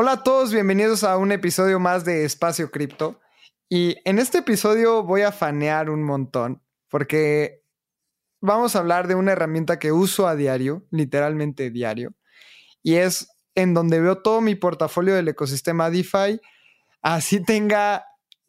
Hola a todos, bienvenidos a un episodio más de Espacio Cripto. Y en este episodio voy a fanear un montón porque vamos a hablar de una herramienta que uso a diario, literalmente diario, y es en donde veo todo mi portafolio del ecosistema DeFi, así tenga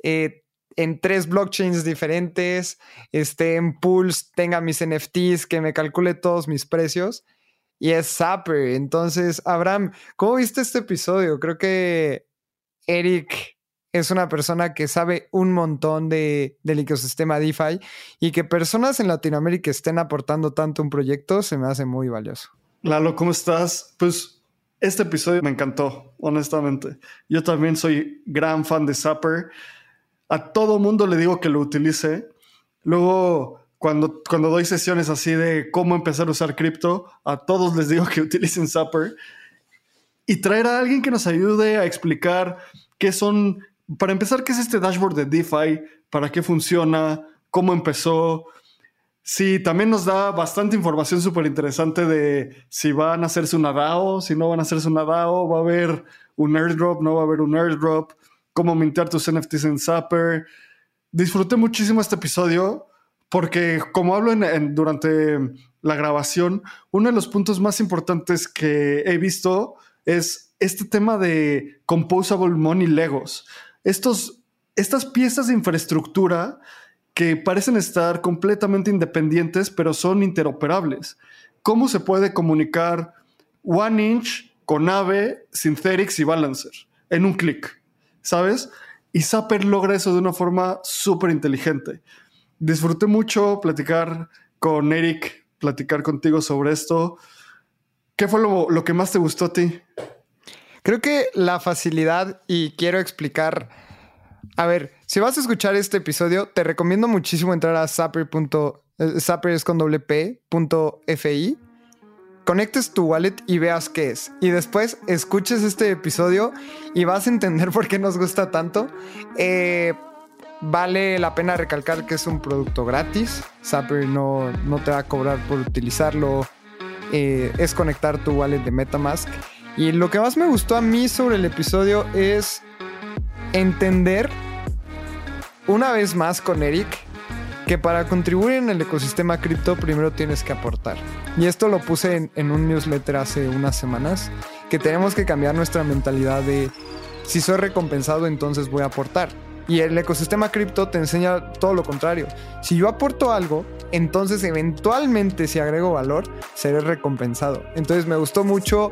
en 3 blockchains diferentes, en pools, tenga mis NFTs, que me calcule todos mis precios. Y es Zapper. Entonces, Abraham, ¿cómo viste este episodio? Creo que Eric es una persona que sabe un montón del ecosistema DeFi y que personas en Latinoamérica estén aportando tanto un proyecto se me hace muy valioso. Lalo, ¿cómo estás? Pues este episodio me encantó, honestamente. Yo también soy gran fan de Zapper. A todo mundo le digo que lo utilice. Luego, cuando doy sesiones así de cómo empezar a usar cripto, a todos les digo que utilicen Zapper. Y traer a alguien que nos ayude a explicar qué son, para empezar, qué es este dashboard de DeFi, para qué funciona, cómo empezó. Sí, también nos da bastante información súper interesante de si van a hacerse una DAO, si no van a hacerse una DAO, va a haber un airdrop, no va a haber un airdrop, cómo mintear tus NFTs en Zapper. Disfruté muchísimo este episodio porque, como hablo durante la grabación, uno de los puntos más importantes que he visto es este tema de Composable Money Legos. Estas piezas de infraestructura que parecen estar completamente independientes, pero son interoperables. ¿Cómo se puede comunicar OneInch con Aave, Synthetix y Balancer en un clic? ¿Sabes? Y Zapper logra eso de una forma súper inteligente. Disfruté mucho platicar con Eric, platicar contigo sobre esto. ¿Qué fue lo que más te gustó a ti? Creo que la facilidad, y quiero explicar. A ver, si vas a escuchar este episodio, te recomiendo muchísimo entrar a zapper.fi, conectes tu wallet y veas qué es. Y después escuches este episodio y vas a entender por qué nos gusta tanto. Vale la pena recalcar que es un producto gratis. Zapper no te va a cobrar por utilizarlo. Es conectar tu wallet de MetaMask. Y lo que más me gustó a mí sobre el episodio es entender una vez más con Eric que para contribuir en el ecosistema cripto primero tienes que aportar. Y esto lo puse en un newsletter hace unas semanas, que tenemos que cambiar nuestra mentalidad de si soy recompensado, entonces voy a aportar. Y el ecosistema cripto te enseña todo lo contrario. Si yo aporto algo, entonces eventualmente si agrego valor, seré recompensado. Entonces me gustó mucho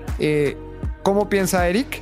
cómo piensa Eric.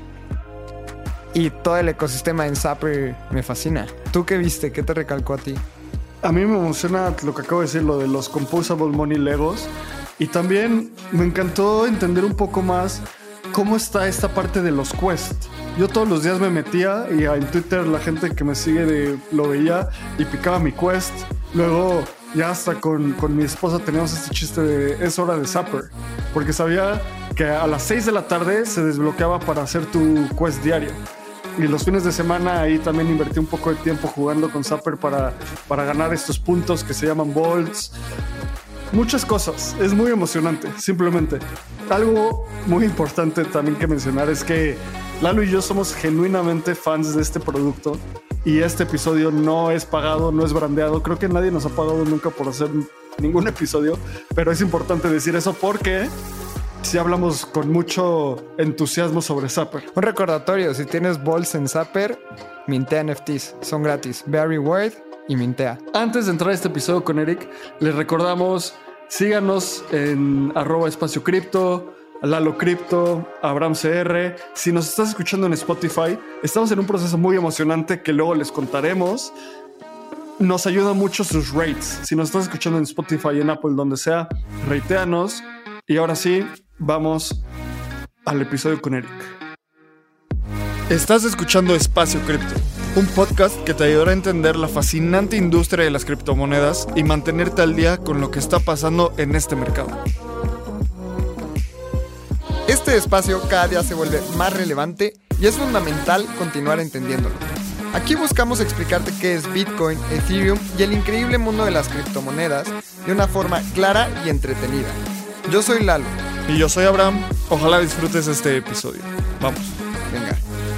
Y todo el ecosistema en Zapper me fascina. ¿Tú qué viste? ¿Qué te recalcó a ti? A mí me emociona lo que acabo de decir, lo de los Composable Money Legos. Y también me encantó entender un poco más cómo está esta parte de los Quest. Yo todos los días me metía y en Twitter la gente que me sigue lo veía y picaba mi Quest. Luego ya hasta con mi esposa teníamos este chiste de es hora de Zapper. Porque sabía que a las 6 de la tarde se desbloqueaba para hacer tu Quest diario. Y los fines de semana ahí también invertí un poco de tiempo jugando con Zapper para ganar estos puntos que se llaman Bolts. Muchas cosas. Es muy emocionante, simplemente. Algo muy importante también que mencionar es que Lalo y yo somos genuinamente fans de este producto. Y este episodio no es pagado, no es brandeado. Creo que nadie nos ha pagado nunca por hacer ningún episodio. Pero es importante decir eso porque sí hablamos con mucho entusiasmo sobre Zapper. Un recordatorio, si tienes bolts en Zapper, mintea NFTs, son gratis. Ve a Reward y mintea. Antes de entrar a este episodio con Eric, les recordamos, síganos en @espaciocripto, Lalo Cripto, Abraham CR. Si nos estás escuchando en Spotify, estamos en un proceso muy emocionante que luego les contaremos. Nos ayuda mucho sus rates. Si nos estás escuchando en Spotify, en Apple, donde sea, rateanos. Y ahora sí, vamos al episodio con Eric. Estás escuchando Espacio Cripto, un podcast que te ayudará a entender la fascinante industria de las criptomonedas y mantenerte al día con lo que está pasando en este mercado. Este espacio cada día se vuelve más relevante y es fundamental continuar entendiéndolo. Aquí buscamos explicarte qué es Bitcoin, Ethereum y el increíble mundo de las criptomonedas de una forma clara y entretenida. Yo soy Lalo. Y yo soy Abraham. Ojalá disfrutes este episodio. Vamos. Venga.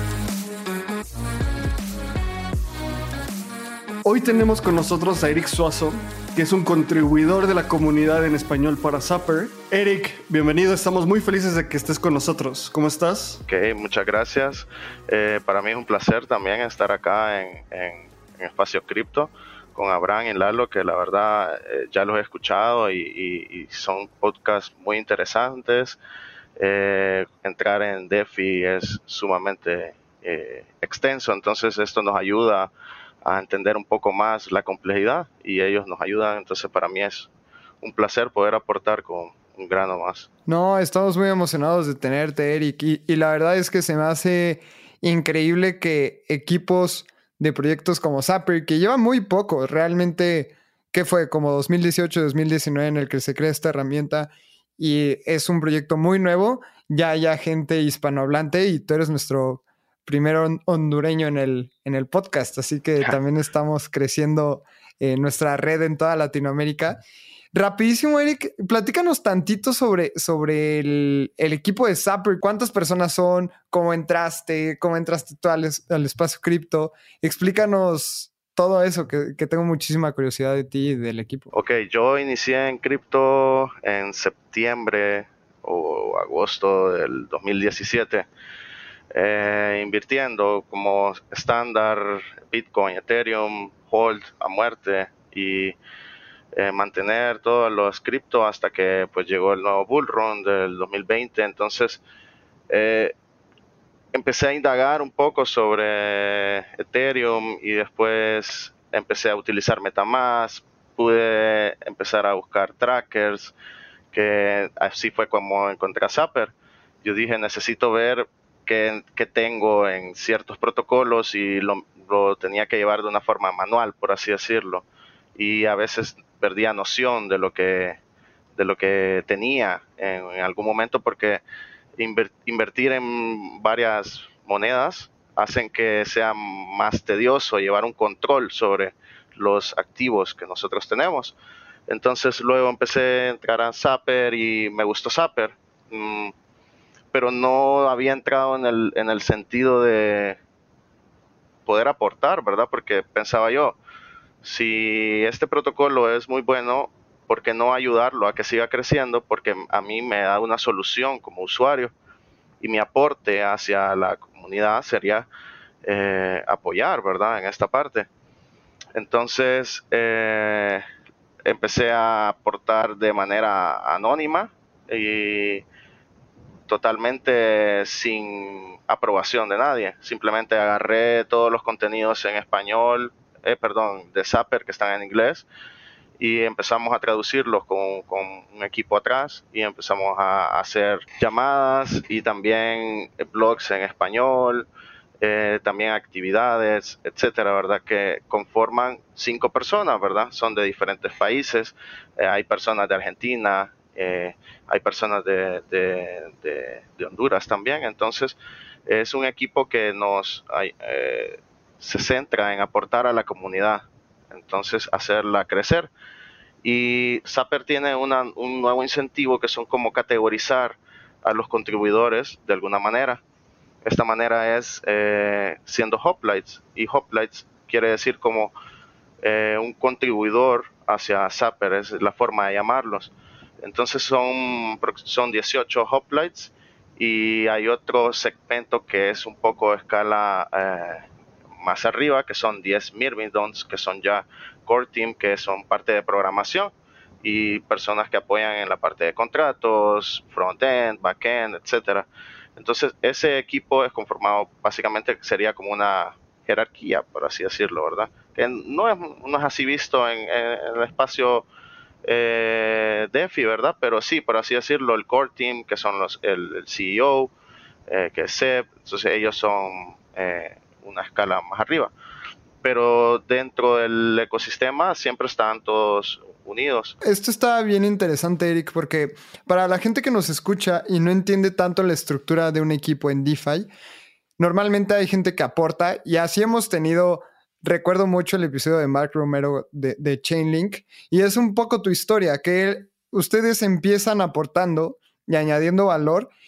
Hoy tenemos con nosotros a Eric Suazo, que es un contribuidor de la comunidad en español para Zapper. Eric, bienvenido, estamos muy felices de que estés con nosotros. ¿Cómo estás? Ok, muchas gracias. Para mí es un placer también estar acá en Espacio Cripto con Abraham y Lalo, que la verdad ya los he escuchado y son podcasts muy interesantes. Entrar en DeFi es sumamente extenso, entonces esto nos ayuda a entender un poco más la complejidad y ellos nos ayudan, entonces para mí es un placer poder aportar con un grano más. No, estamos muy emocionados de tenerte, Eric, y la verdad es que se me hace increíble que equipos de proyectos como Zapper, que llevan muy poco, realmente, ¿qué fue? Como 2018, 2019 en el que se crea esta herramienta y es un proyecto muy nuevo, ya haya gente hispanohablante y tú eres nuestro primer hondureño en el podcast, así que también estamos creciendo nuestra red en toda Latinoamérica. Rapidísimo, Eric, platícanos tantito sobre el equipo de Zapper. ¿Cuántas personas son? ¿Cómo entraste? ¿Cómo entraste tú al espacio cripto? Explícanos todo eso, que tengo muchísima curiosidad de ti y del equipo. Ok, yo inicié en cripto en septiembre o agosto del 2017, invirtiendo como estándar Bitcoin, Ethereum, hold a muerte y mantener todos los cripto hasta que pues llegó el nuevo bull run del 2020. Entonces empecé a indagar un poco sobre Ethereum y después empecé a utilizar MetaMask. Pude empezar a buscar trackers, que así fue como encontré a Zapper. Yo dije, necesito ver qué tengo en ciertos protocolos y lo tenía que llevar de una forma manual, por así decirlo. Y a veces perdía noción de lo que tenía en algún momento, porque invertir en varias monedas hacen que sea más tedioso llevar un control sobre los activos que nosotros tenemos. Entonces luego empecé a entrar a Zapper y me gustó Zapper, pero no había entrado en el sentido de poder aportar, ¿verdad? Porque pensaba yo, si este protocolo es muy bueno, ¿por qué no ayudarlo a que siga creciendo? Porque a mí me da una solución como usuario y mi aporte hacia la comunidad sería apoyar, ¿verdad? En esta parte. Entonces empecé a aportar de manera anónima y totalmente sin aprobación de nadie. Simplemente agarré todos los contenidos en español, de Zapper que están en inglés, y empezamos a traducirlos con un equipo atrás y empezamos a hacer llamadas y también blogs en español, también actividades, etcétera, ¿verdad? Que conforman 5 personas, ¿verdad? Son de diferentes países, hay personas de Argentina, hay personas de Honduras también. Entonces es un equipo que se centra en aportar a la comunidad, entonces hacerla crecer. Y Zapper tiene un nuevo incentivo que son como categorizar a los contribuidores de alguna manera. Esta manera es siendo hoplites, y hoplites quiere decir como un contribuidor hacia Zapper, es la forma de llamarlos. Entonces son 18 hoplites y hay otro segmento que es un poco a escala más arriba, que son 10 Myrmidons, que son ya core team, que son parte de programación y personas que apoyan en la parte de contratos, front-end, back-end, etcétera. Entonces ese equipo es conformado, básicamente sería como una jerarquía, por así decirlo, ¿verdad? Que no es así visto en el espacio DeFi, ¿verdad? Pero sí, por así decirlo, el core team, que son el CEO, que es Seb, entonces ellos son una escala más arriba. Pero dentro del ecosistema siempre están todos unidos. Esto está bien interesante, Eric, porque para la gente que nos escucha y no entiende tanto la estructura de un equipo en DeFi, normalmente hay gente que aporta y así hemos tenido, recuerdo mucho el episodio de Mark Romero de Chainlink y es un poco tu historia, que ustedes empiezan aportando y añadiendo valor,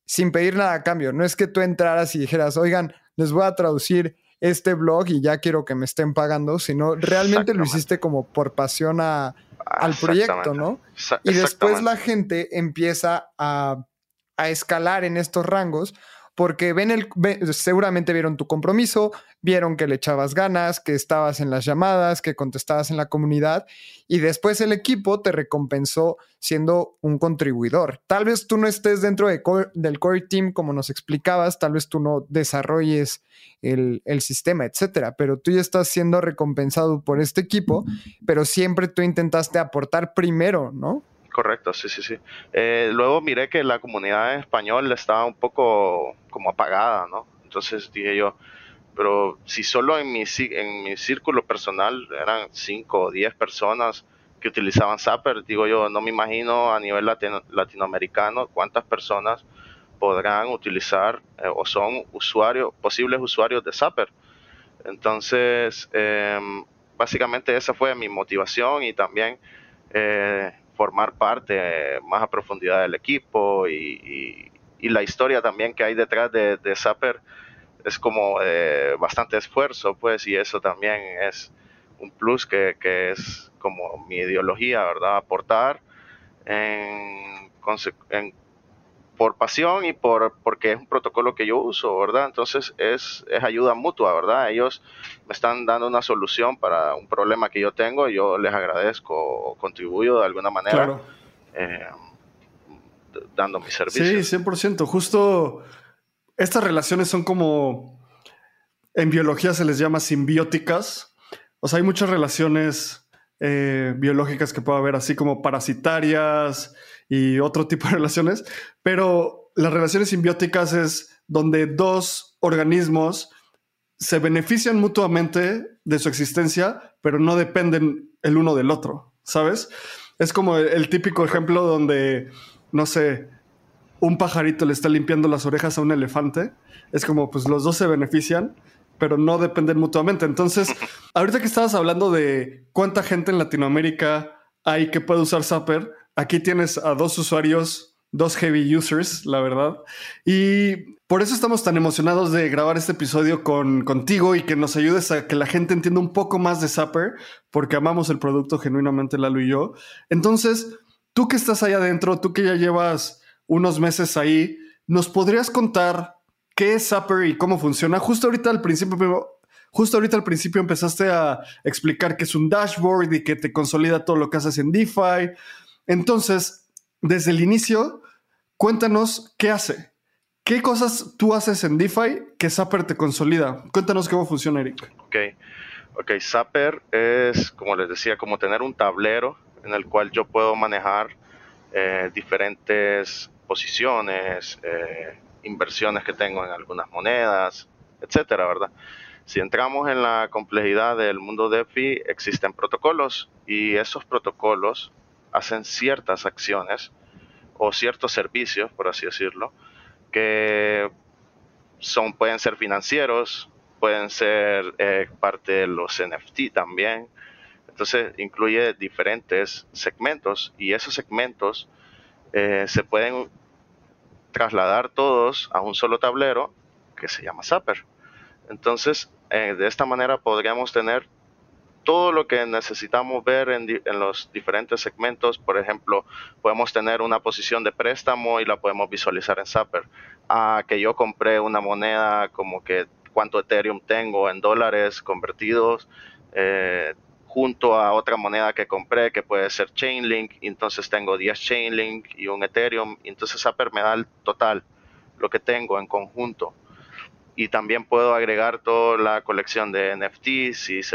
sin pedir nada a cambio. No es que tú entraras y dijeras, oigan, les voy a traducir este blog y ya quiero que me estén pagando, sino realmente lo hiciste como por pasión al proyecto, ¿no? Y después la gente empieza a escalar en estos rangos porque seguramente vieron tu compromiso, vieron que le echabas ganas, que estabas en las llamadas, que contestabas en la comunidad, y después el equipo te recompensó siendo un contribuidor. Tal vez tú no estés dentro del core team como nos explicabas, tal vez tú no desarrolles el sistema, etcétera, pero tú ya estás siendo recompensado por este equipo, pero siempre tú intentaste aportar primero, ¿no? Correcto, sí. Luego miré que la comunidad en español estaba un poco como apagada, ¿no? Entonces dije yo, pero si solo en mi círculo personal eran 5 o 10 personas que utilizaban Zapper, digo yo, no me imagino a nivel latinoamericano cuántas personas podrán utilizar o son posibles usuarios de Zapper. Entonces, básicamente esa fue mi motivación y también formar parte más a profundidad del equipo y la historia también que hay detrás de Zapper es como bastante esfuerzo, pues, y eso también es un plus que es como mi ideología, ¿verdad? Aportar por pasión y porque es un protocolo que yo uso, ¿verdad? Entonces es ayuda mutua, ¿verdad? Ellos me están dando una solución para un problema que yo tengo, yo les agradezco, contribuyo de alguna manera, claro. Dando mis servicios. Sí, 100%. Justo estas relaciones son como, en biología se les llama simbióticas. O sea, hay muchas relaciones biológicas que puede haber, así como parasitarias y otro tipo de relaciones, pero las relaciones simbióticas es donde dos organismos se benefician mutuamente de su existencia, pero no dependen el uno del otro, ¿sabes? Es como el típico ejemplo donde, no sé, un pajarito le está limpiando las orejas a un elefante. Es como, pues los dos se benefician, pero no dependen mutuamente. Entonces, ahorita que estabas hablando de cuánta gente en Latinoamérica hay que puede usar Zapper, aquí tienes a 2 usuarios, 2 heavy users, la verdad. Y por eso estamos tan emocionados de grabar este episodio contigo y que nos ayudes a que la gente entienda un poco más de Zapper, porque amamos el producto genuinamente, Lalo y yo. Entonces, tú que estás allá adentro, tú que ya llevas unos meses ahí, ¿nos podrías contar qué es Zapper y cómo funciona? Justo ahorita al principio empezaste a explicar que es un dashboard y que te consolida todo lo que haces en DeFi. Entonces, desde el inicio, cuéntanos qué hace. ¿Qué cosas tú haces en DeFi que Zapper te consolida? Cuéntanos cómo funciona, Eric. Ok, Zapper es, como les decía, como tener un tablero en el cual yo puedo manejar diferentes posiciones, inversiones que tengo en algunas monedas, etcétera, ¿verdad? Si entramos en la complejidad del mundo DeFi, existen protocolos y esos protocolos hacen ciertas acciones o ciertos servicios, por así decirlo, que pueden ser financieros, pueden ser parte de los NFT también. Entonces incluye diferentes segmentos y esos segmentos se pueden trasladar todos a un solo tablero que se llama Zapper. Entonces, de esta manera podríamos tener todo lo que necesitamos ver en los diferentes segmentos. Por ejemplo, podemos tener una posición de préstamo y la podemos visualizar en Zapper. Que yo compré una moneda, como que cuánto Ethereum tengo en dólares convertidos, junto a otra moneda que compré, que puede ser Chainlink, y entonces tengo 10 Chainlink y un Ethereum, y entonces Zapper me da el total, lo que tengo en conjunto. Y también puedo agregar toda la colección de NFTs,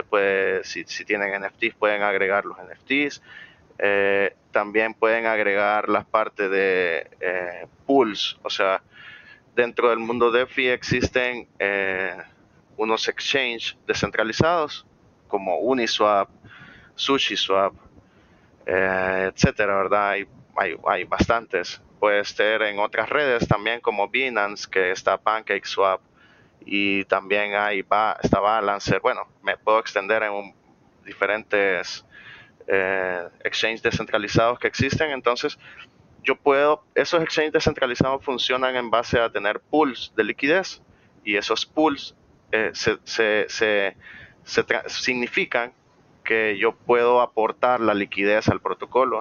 si tienen NFTs pueden agregar los NFTs. También pueden agregar las partes de pools, o sea, dentro del mundo DeFi existen unos exchanges descentralizados como Uniswap, SushiSwap, etcétera, ¿verdad? Hay bastantes. Puede estar en otras redes también como Binance, que está PancakeSwap, y también está Balancer. Bueno, me puedo extender en diferentes exchanges descentralizados que existen. Entonces, esos exchanges descentralizados funcionan en base a tener pools de liquidez, y esos pools significan que yo puedo aportar la liquidez al protocolo.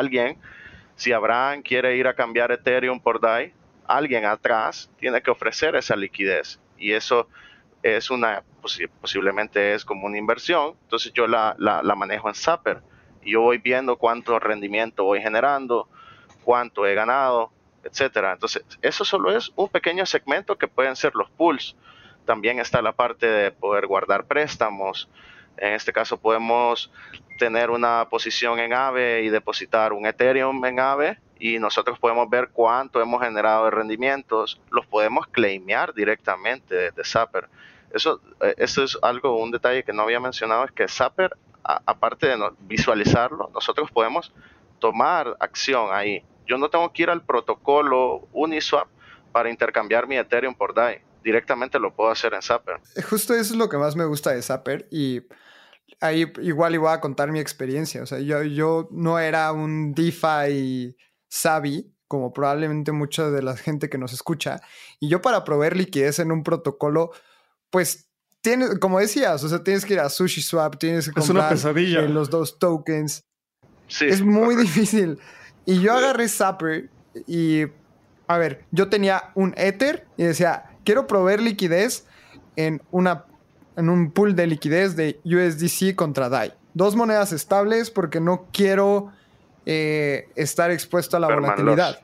Si Abraham quiere ir a cambiar Ethereum por DAI, alguien atrás tiene que ofrecer esa liquidez, y eso es posiblemente es como una inversión. Entonces yo la manejo en Zapper, y yo voy viendo cuánto rendimiento voy generando, cuánto he ganado, etcétera. Entonces, eso solo es un pequeño segmento que pueden ser los pools. También está la parte de poder guardar préstamos. En este caso podemos tener una posición en Aave y depositar un Ethereum en Aave, y nosotros podemos ver cuánto hemos generado de rendimientos. Los podemos claimear directamente desde Zapper. Eso es un detalle que no había mencionado, es que Zapper, aparte de visualizarlo, nosotros podemos tomar acción ahí. Yo no tengo que ir al protocolo Uniswap para intercambiar mi Ethereum por DAI. Directamente lo puedo hacer en Zapper. Justo eso es lo que más me gusta de Zapper, y ahí igual voy a contar mi experiencia. O sea, yo no era un DeFi savvy, como probablemente mucha de la gente que nos escucha. Y yo, para proveer liquidez en un protocolo, pues como decías, o sea, tienes que ir a SushiSwap, tienes que comprar una pesadilla. Los 2 tokens. Sí, es muy difícil. Y yo agarré Zapper y, a ver, yo tenía un Ether y decía, quiero proveer liquidez en un pool de liquidez de USDC contra DAI. 2 monedas estables, porque no quiero estar expuesto a la volatilidad.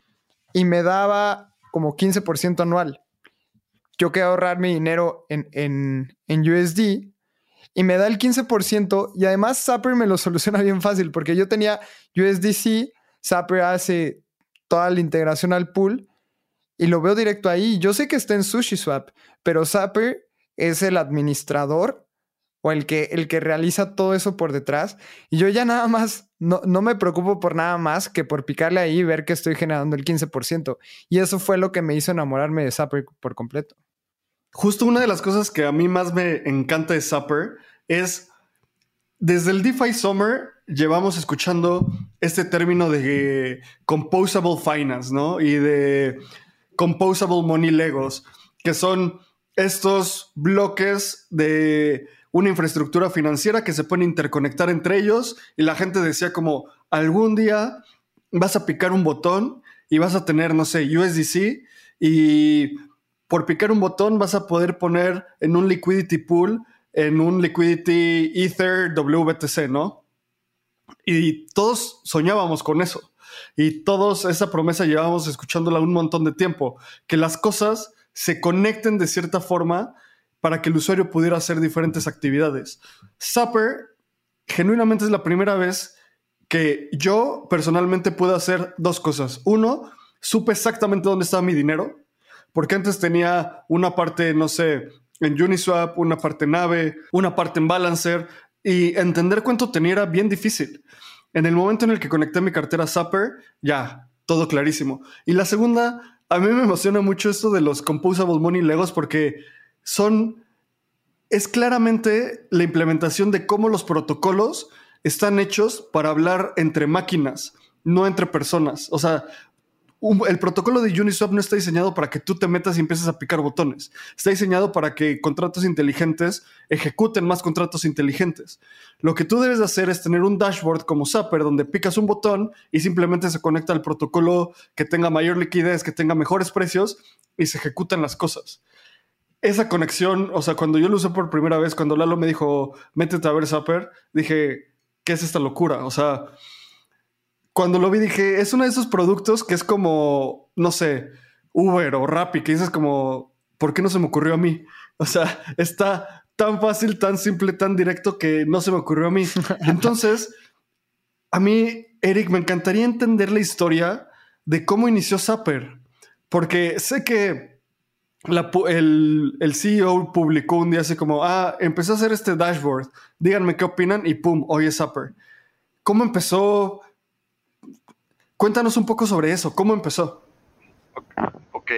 Y me daba como 15% anual. Yo quería ahorrar mi dinero en USD, y me da el 15%, y además Zapper me lo soluciona bien fácil, porque yo tenía USDC, Zapper hace toda la integración al pool y lo veo directo ahí. Yo sé que está en SushiSwap, pero Zapper es el administrador o el que realiza todo eso por detrás, y yo ya nada más no me preocupo por nada más que por picarle ahí y ver que estoy generando el 15%, y eso fue lo que me hizo enamorarme de Zapper por completo. Justo una de las cosas que a mí más me encanta de Zapper es, desde el DeFi Summer llevamos escuchando este término de composable finance, ¿no? Y de composable money legos, que son estos bloques de una infraestructura financiera que se pueden interconectar entre ellos, y la gente decía como, algún día vas a picar un botón y vas a tener, no sé, USDC, y por picar un botón vas a poder poner en un liquidity pool, en un liquidity Ether WBTC, ¿no? Y todos soñábamos con eso. Y todos esa promesa llevábamos escuchándola un montón de tiempo, que las cosas se conecten de cierta forma para que el usuario pudiera hacer diferentes actividades. Zapper genuinamente es la primera vez que yo personalmente puedo hacer 2 cosas. Uno, supe exactamente dónde estaba mi dinero, porque antes tenía una parte, no sé, en Uniswap, una parte en Aave, una parte en Balancer, y entender cuánto tenía era bien difícil. En el momento en el que conecté mi cartera Zapper, ya, todo clarísimo. Y la segunda, a mí me emociona mucho esto de los Composable Money Legos, porque es claramente la implementación de cómo los protocolos están hechos para hablar entre máquinas, no entre personas. O sea, el protocolo de Uniswap no está diseñado para que tú te metas y empieces a picar botones. Está diseñado para que contratos inteligentes ejecuten más contratos inteligentes. Lo que tú debes de hacer es tener un dashboard como Zapper, donde picas un botón y simplemente se conecta al protocolo que tenga mayor liquidez, que tenga mejores precios, y se ejecutan las cosas. Esa conexión, o sea, cuando yo lo usé por primera vez, cuando Lalo me dijo, métete a ver Zapper, dije, ¿qué es esta locura? O sea, cuando lo vi dije, es uno de esos productos que es como, no sé, Uber o Rappi, que dices como, ¿por qué no se me ocurrió a mí? O sea, está tan fácil, tan simple, tan directo que no se me ocurrió a mí. Entonces, a mí, Eric, me encantaría entender la historia de cómo inició Zapper, porque sé que el CEO publicó un día así como, empecé a hacer este dashboard, díganme qué opinan, y pum, hoy es Zapper. ¿Cómo empezó? Cuéntanos un poco sobre eso. ¿Cómo empezó? Ok.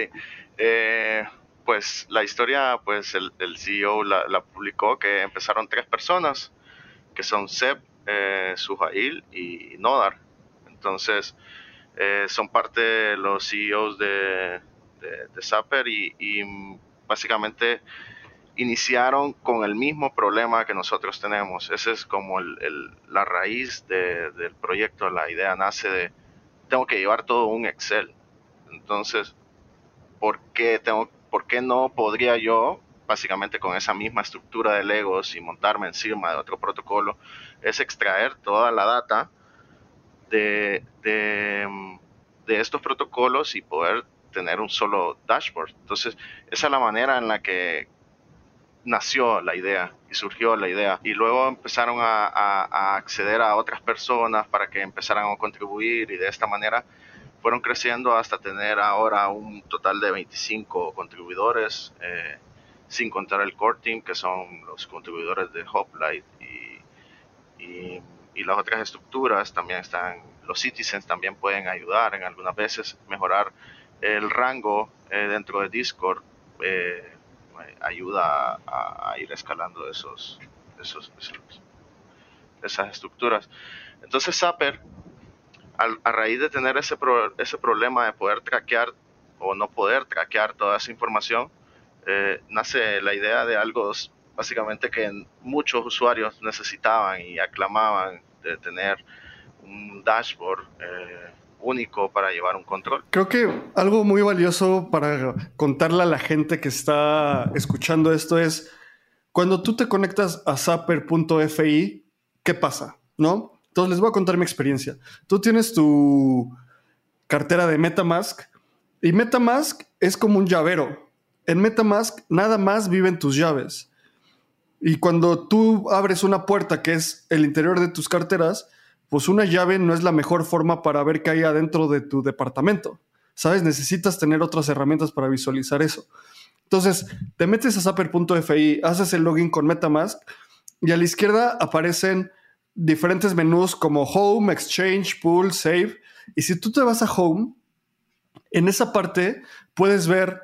Pues la historia, pues el CEO la publicó, que empezaron 3 personas, que son Seb, Suhail y Nodar. Entonces, son parte de los CEOs de Zapper y básicamente iniciaron con el mismo problema que nosotros tenemos. Ese es como la raíz del proyecto. La idea nace de, tengo que llevar todo un Excel. Entonces, ¿por qué no podría yo, básicamente con esa misma estructura de Legos y montarme encima de otro protocolo, es extraer toda la data de, de, de estos protocolos y poder tener un solo dashboard? Entonces, esa es la manera en la que nació la idea y surgió la idea. Y luego empezaron a acceder a otras personas para que empezaran a contribuir y de esta manera fueron creciendo hasta tener ahora un total de 25 contribuidores, sin contar el core team, que son los contribuidores de Hoplite y las otras estructuras. También están los citizens, también pueden ayudar en algunas veces mejorar el rango dentro de Discord. Ayuda a ir escalando esas estructuras. Entonces Zapper, a raíz de tener ese problema de poder traquear o no poder traquear toda esa información, nace la idea de algo básicamente que muchos usuarios necesitaban y aclamaban, de tener un dashboard único para llevar un control. Creo que algo muy valioso para contarle a la gente que está escuchando esto es, cuando tú te conectas a Zapper.fi, ¿qué pasa? ¿No? Entonces les voy a contar mi experiencia. Tú tienes tu cartera de MetaMask y MetaMask es como un llavero. En MetaMask nada más viven tus llaves. Y cuando tú abres una puerta que es el interior de tus carteras, pues una llave no es la mejor forma para ver qué hay adentro de tu departamento. ¿Sabes? Necesitas tener otras herramientas para visualizar eso. Entonces, te metes a Zapper.fi, haces el login con MetaMask y a la izquierda aparecen diferentes menús como Home, Exchange, Pool, Save. Y si tú te vas a Home, en esa parte puedes ver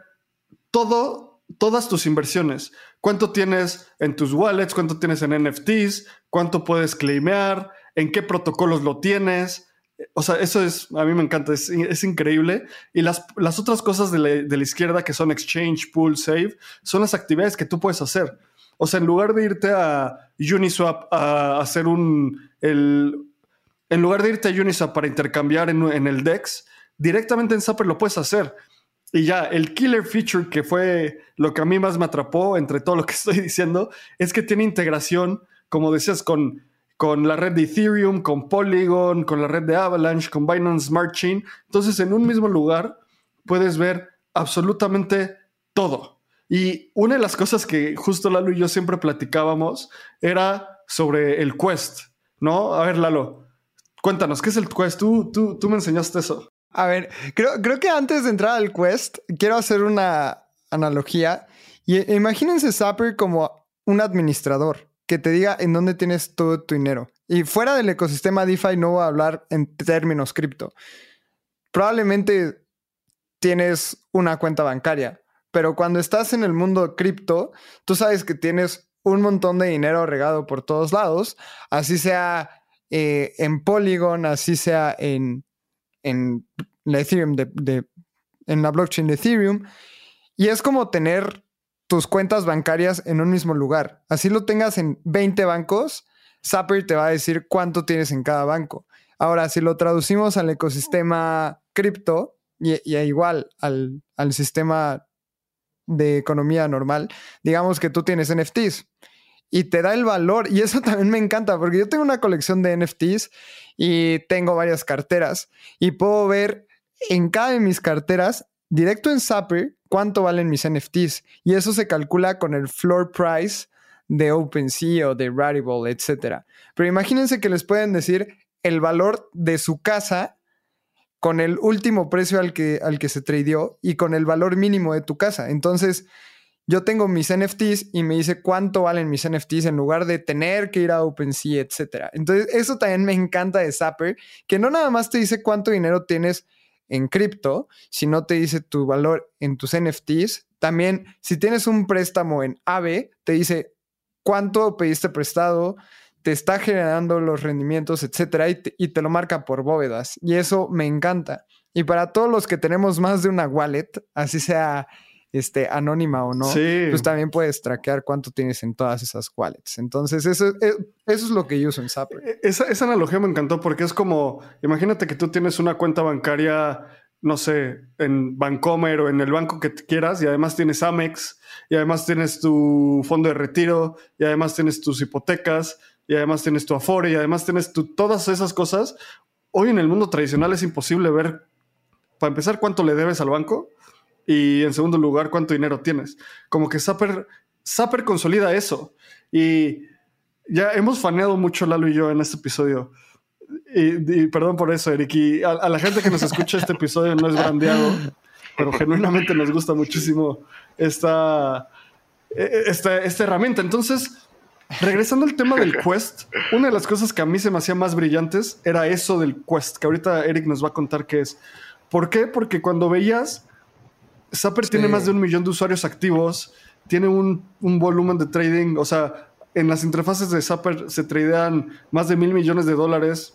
todas tus inversiones. Cuánto tienes en tus wallets, cuánto tienes en NFTs, cuánto puedes claimear, en qué protocolos lo tienes. O sea, eso a mí me encanta, es increíble. Y las otras cosas de la izquierda, que son Exchange, Pool, Save, son las actividades que tú puedes hacer. O sea, en lugar de irte a Uniswap a hacer en lugar de irte a Uniswap para intercambiar en el DEX, directamente en Zapper lo puedes hacer. Y ya, el killer feature, que fue lo que a mí más me atrapó entre todo lo que estoy diciendo, es que tiene integración, como decías, con la red de Ethereum, con Polygon, con la red de Avalanche, con Binance Smart Chain. Entonces, en un mismo lugar puedes ver absolutamente todo. Y una de las cosas que justo Lalo y yo siempre platicábamos era sobre el Quest, ¿no? A ver, Lalo, cuéntanos, ¿qué es el Quest? Tú me enseñaste eso. A ver, creo que antes de entrar al Quest, quiero hacer una analogía. Y imagínense Zapper como un administrador que te diga en dónde tienes todo tu dinero. Y fuera del ecosistema DeFi no voy a hablar en términos cripto. Probablemente tienes una cuenta bancaria, pero cuando estás en el mundo cripto, tú sabes que tienes un montón de dinero regado por todos lados, así sea en Polygon, así sea en la Ethereum en la blockchain de Ethereum, y es como tener tus cuentas bancarias en un mismo lugar. Así lo tengas en 20 bancos, Zapper te va a decir cuánto tienes en cada banco. Ahora, si lo traducimos al ecosistema cripto y igual al sistema de economía normal, digamos que tú tienes NFTs y te da el valor, y eso también me encanta porque yo tengo una colección de NFTs y tengo varias carteras y puedo ver en cada de mis carteras directo en Zapper cuánto valen mis NFTs, y eso se calcula con el floor price de OpenSea o de Rarible, etc. Pero imagínense que les pueden decir el valor de su casa con el último precio al que se tradeó y con el valor mínimo de tu casa. Entonces, yo tengo mis NFTs y me dice cuánto valen mis NFTs en lugar de tener que ir a OpenSea, etc. Entonces, eso también me encanta de Zapper, que no nada más te dice cuánto dinero tienes en cripto, sino te dice tu valor en tus NFTs. También, si tienes un préstamo en AVE, te dice cuánto pediste prestado, te está generando los rendimientos, etcétera, y te lo marca por bóvedas. Y eso me encanta. Y para todos los que tenemos más de una wallet, así sea anónima o no, Sí. pues también puedes traquear cuánto tienes en todas esas wallets. Entonces, eso es lo que yo uso en Zapper. Esa analogía me encantó porque es como, imagínate que tú tienes una cuenta bancaria, no sé, en Bancomer o en el banco que quieras, y además tienes Amex, y además tienes tu fondo de retiro, y además tienes tus hipotecas, y además tienes tu Afore, y además tienes todas esas cosas. Hoy en el mundo tradicional es imposible ver, para empezar, cuánto le debes al banco, y en segundo lugar, cuánto dinero tienes. Como que Zapper consolida eso. Y ya hemos faneado mucho Lalo y yo en este episodio. Y perdón por eso, Eric. Y a la gente que nos escucha este episodio no es brandeado, pero genuinamente nos gusta muchísimo esta herramienta. Entonces, regresando al tema del Quest, una de las cosas que a mí se me hacía más brillantes era eso del Quest, que ahorita Eric nos va a contar qué es. ¿Por qué? Porque cuando veías, Zapper tiene más de 1 millón de usuarios activos, tiene un volumen de trading, o sea, en las interfaces de Zapper se tradean más de $1,000 millones.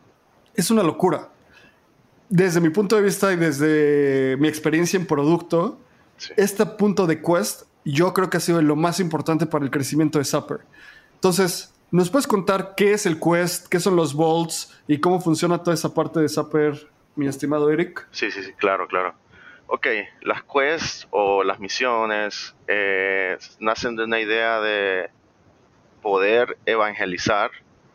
Es una locura. Desde mi punto de vista y desde mi experiencia en producto, sí, este punto de Quest yo creo que ha sido lo más importante para el crecimiento de Zapper. Entonces, ¿nos puedes contar qué es el Quest, qué son los vaults y cómo funciona toda esa parte de Zapper, mi estimado Eric? Sí, claro. Ok, las quests o las misiones nacen de una idea de poder evangelizar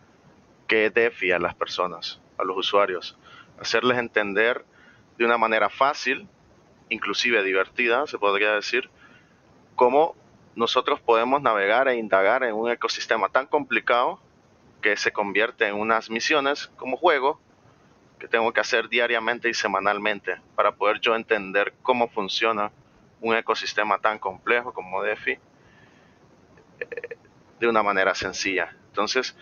que DeFi a las personas, a los usuarios, hacerles entender de una manera fácil, inclusive divertida, se podría decir, cómo nosotros podemos navegar e indagar en un ecosistema tan complicado que se convierte en unas misiones como juego que tengo que hacer diariamente y semanalmente para poder yo entender cómo funciona un ecosistema tan complejo como DeFi de una manera sencilla. Entonces,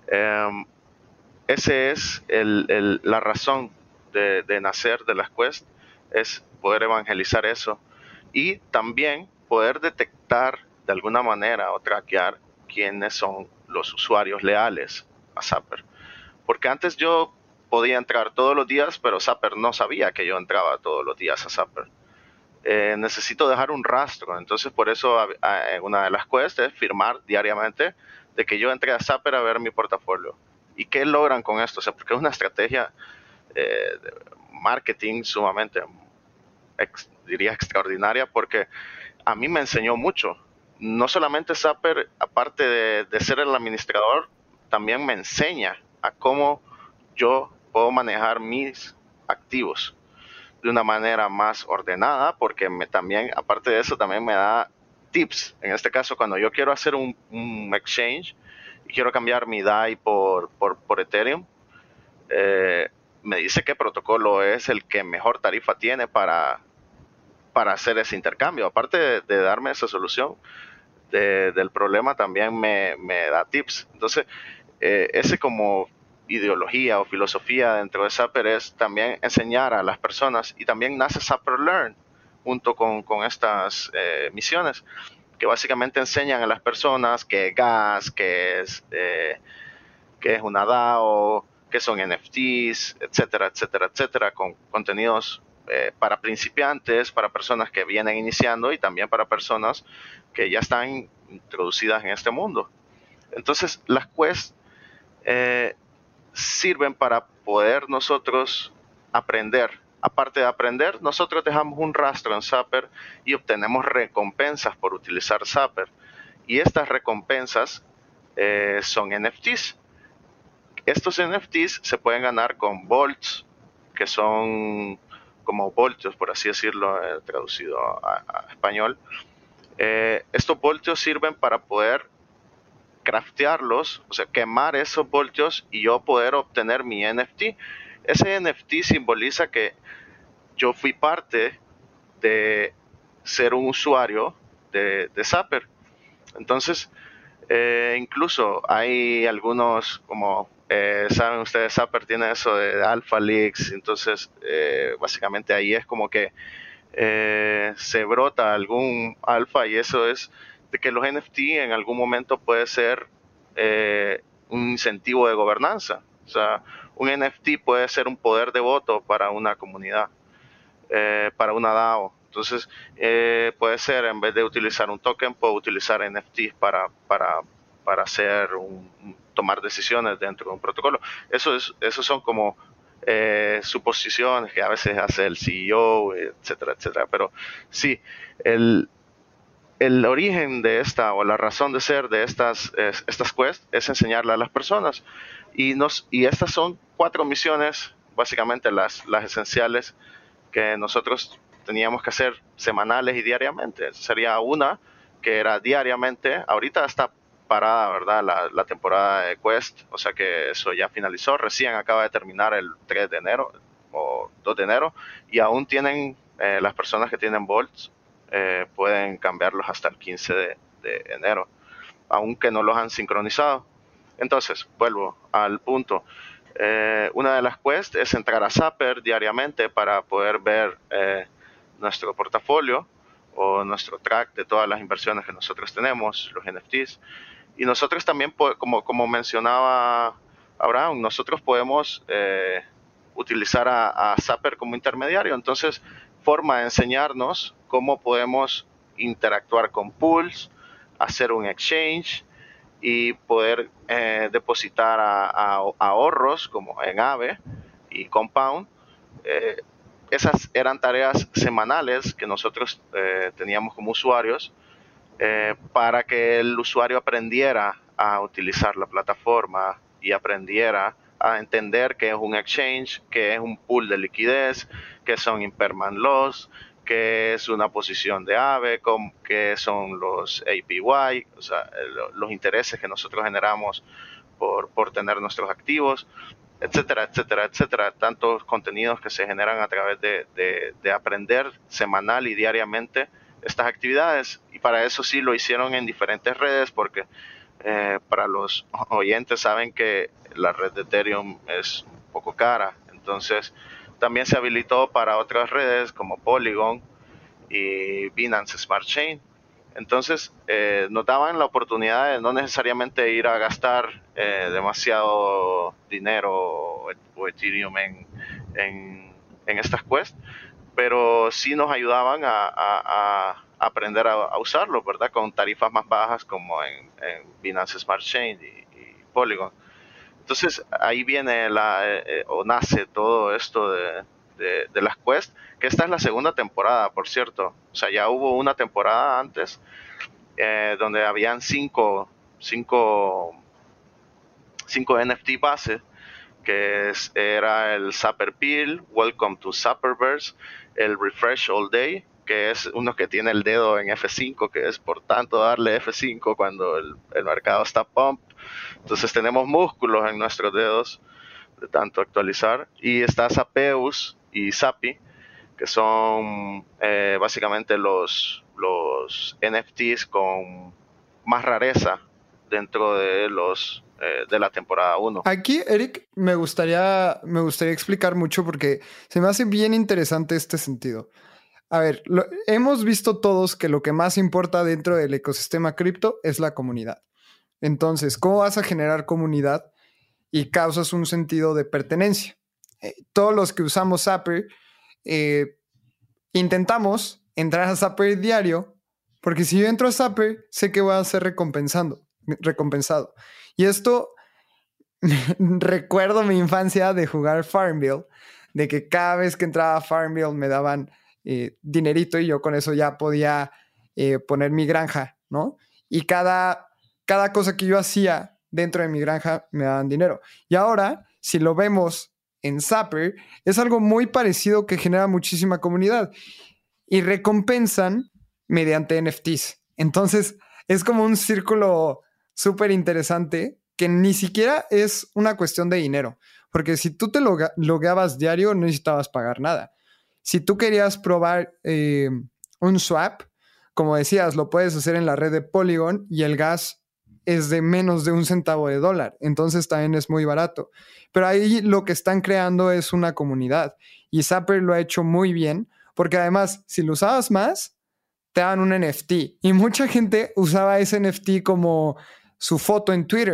esa es la razón de nacer de las Quest, es poder evangelizar eso y también poder detectar de alguna manera o traquear quiénes son los usuarios leales a Zapper. Porque antes yo podía entrar todos los días, pero Zapper no sabía que yo entraba todos los días a Zapper. Necesito dejar un rastro, entonces por eso una de las quests es firmar diariamente de que yo entré a Zapper a ver mi portafolio. ¿Y qué logran con esto? O sea, porque es una estrategia de marketing sumamente, diría, extraordinaria, porque a mí me enseñó mucho. No solamente Zapper, aparte de ser el administrador, también me enseña a cómo yo puedo manejar mis activos de una manera más ordenada, porque también, aparte de eso, también me da tips. En este caso, cuando yo quiero hacer un exchange y quiero cambiar mi DAI por Ethereum, me dice qué protocolo es el que mejor tarifa tiene para hacer ese intercambio. Aparte de darme esa solución del problema, también me da tips. Entonces, ese como ideología o filosofía dentro de Zapper es también enseñar a las personas, y también nace Zapper Learn junto con estas misiones que básicamente enseñan a las personas qué es gas, qué es una DAO, qué son NFTs, etcétera, con contenidos para principiantes, para personas que vienen iniciando y también para personas que ya están introducidas en este mundo. Entonces, las quests sirven para poder nosotros aprender. Aparte de aprender, nosotros dejamos un rastro en Zapper y obtenemos recompensas por utilizar Zapper. Y estas recompensas son NFTs. Estos NFTs se pueden ganar con volts, que son como voltios, por así decirlo, traducido a español. Estos voltios sirven para poder craftearlos, o sea, quemar esos voltios y yo poder obtener mi NFT. Ese NFT simboliza que yo fui parte de ser un usuario de Zapper. Entonces, incluso hay algunos, como saben ustedes, Zapper tiene eso de Alpha Leaks, entonces básicamente ahí es como que se brota algún alfa, y eso es de que los NFT en algún momento puede ser un incentivo de gobernanza. O sea, un NFT puede ser un poder de voto para una comunidad, para una DAO. Entonces, puede ser, en vez de utilizar un token, puedo utilizar NFTs para tomar decisiones dentro de un protocolo. Eso son como suposiciones que a veces hace el CEO, etcétera, etcétera. Pero sí, el origen de esta, o la razón de ser de estas quests, es enseñarle a las personas. Y estas son 4 misiones, básicamente las esenciales, que nosotros teníamos que hacer semanales y diariamente. Sería una que era diariamente. Ahorita está parada, ¿verdad?, la temporada de Quest, o sea que eso ya finalizó. Recién acaba de terminar el 3 de enero o 2 de enero, y aún tienen, las personas que tienen Bolts, pueden cambiarlos hasta el 15 de enero, aunque no los han sincronizado. Entonces, vuelvo al punto. Una de las quests es entrar a Zapper diariamente para poder ver nuestro portafolio o nuestro track de todas las inversiones que nosotros tenemos, los NFTs. Y nosotros también, como mencionaba Abraham, nosotros podemos utilizar a Zapper como intermediario. Entonces, forma de enseñarnos cómo podemos interactuar con pools, hacer un exchange y poder depositar a ahorros como en Aave y Compound. Esas eran tareas semanales que nosotros teníamos como usuarios, para que el usuario aprendiera a utilizar la plataforma y aprendiera a entender qué es un exchange, qué es un pool de liquidez, qué son impermanent loss, qué es una posición de Aave, qué son los APY, o sea, los intereses que nosotros generamos por tener nuestros activos, etcétera, etcétera, etcétera. Tantos contenidos que se generan a través de aprender semanal y diariamente estas actividades. Y para eso sí lo hicieron en diferentes redes, porque para los oyentes saben que la red de Ethereum es un poco cara. Entonces también se habilitó para otras redes como Polygon y Binance Smart Chain. Entonces nos daban la oportunidad de no necesariamente ir a gastar demasiado dinero o Ethereum en estas quests, pero sí nos ayudaban a aprender a usarlo, ¿verdad? Con tarifas más bajas como en Binance Smart Chain y Polygon. Entonces ahí viene o nace todo esto de las quests, que esta es la segunda temporada, por cierto. O sea, ya hubo una temporada antes donde habían cinco NFT bases, que era el Zapper Peel, Welcome to Zapperverse, el Refresh All Day, que es uno que tiene el dedo en F5, que es por tanto darle F5 cuando el mercado está pump. Entonces tenemos músculos en nuestros dedos de tanto actualizar. Y está Zapeus y Zapi, que son básicamente los NFTs con más rareza dentro de los de la temporada 1. Aquí, Eric, me gustaría explicar mucho porque se me hace bien interesante este sentido. A ver, hemos visto todos que lo que más importa dentro del ecosistema cripto es la comunidad. Entonces, ¿cómo vas a generar comunidad y causas un sentido de pertenencia? Todos los que usamos Zapper intentamos entrar a Zapper diario, porque si yo entro a Zapper, sé que voy a ser recompensado. Y esto, recuerdo mi infancia de jugar Farmville, de que cada vez que entraba a Farmville me daban dinerito y yo con eso ya podía poner mi granja, ¿no? Y cada cosa que yo hacía dentro de mi granja me daban dinero. Y ahora, si lo vemos en Zapper, es algo muy parecido que genera muchísima comunidad y recompensan mediante NFTs. Entonces, es como un círculo súper interesante que ni siquiera es una cuestión de dinero, porque si tú te logueabas diario no necesitabas pagar nada. Si tú querías probar un swap, como decías, lo puedes hacer en la red de Polygon y el gas es de menos de $1 entonces también es muy barato. Pero ahí lo que están creando es una comunidad y Zapper lo ha hecho muy bien, porque además, si lo usabas más, te dan un NFT y mucha gente usaba ese NFT como su foto en Twitter.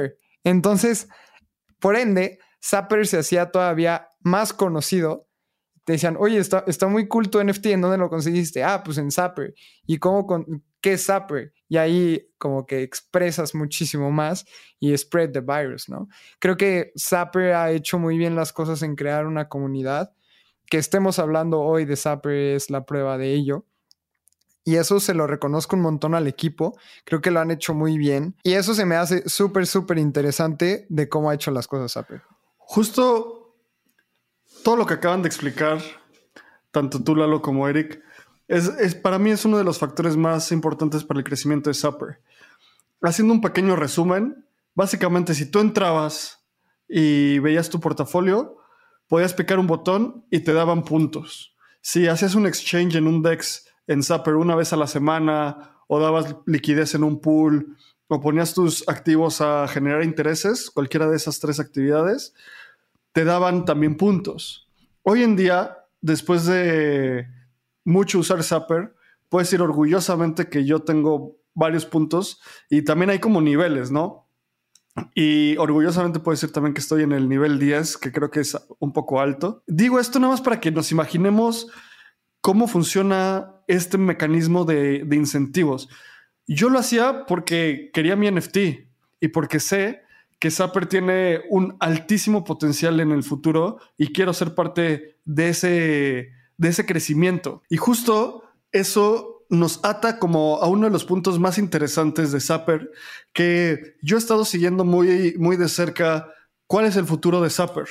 Entonces, por ende, Zapper se hacía todavía más conocido. Te decían, oye, está muy cool tu NFT, ¿en dónde lo conseguiste? Ah, pues en Zapper. ¿Y qué es Zapper? Y ahí como que expresas muchísimo más y spread the virus, ¿no? Creo que Zapper ha hecho muy bien las cosas en crear una comunidad. Que estemos hablando hoy de Zapper es la prueba de ello. Y eso se lo reconozco un montón al equipo. Creo que lo han hecho muy bien. Y eso se me hace súper, súper interesante de cómo ha hecho las cosas Zapper. Justo todo lo que acaban de explicar, tanto tú, Lalo, como Eric, para mí es uno de los factores más importantes para el crecimiento de Zapper. Haciendo un pequeño resumen, básicamente si tú entrabas y veías tu portafolio, podías picar un botón y te daban puntos. Si hacías un exchange en un DEX en Zapper una vez a la semana, o dabas liquidez en un pool, o ponías tus activos a generar intereses, cualquiera de esas 3 actividades, te daban también puntos. Hoy en día, después de mucho usar Zapper, puedes decir orgullosamente que yo tengo varios puntos y también hay como niveles, ¿no? Y orgullosamente puedo decir también que estoy en el nivel 10, que creo que es un poco alto. Digo esto nada más para que nos imaginemos cómo funciona este mecanismo de incentivos. Yo lo hacía porque quería mi NFT y porque sé que Zapper tiene un altísimo potencial en el futuro y quiero ser parte de ese crecimiento. Y justo eso nos ata como a uno de los puntos más interesantes de Zapper, que yo he estado siguiendo muy, muy de cerca cuál es el futuro de Zapper.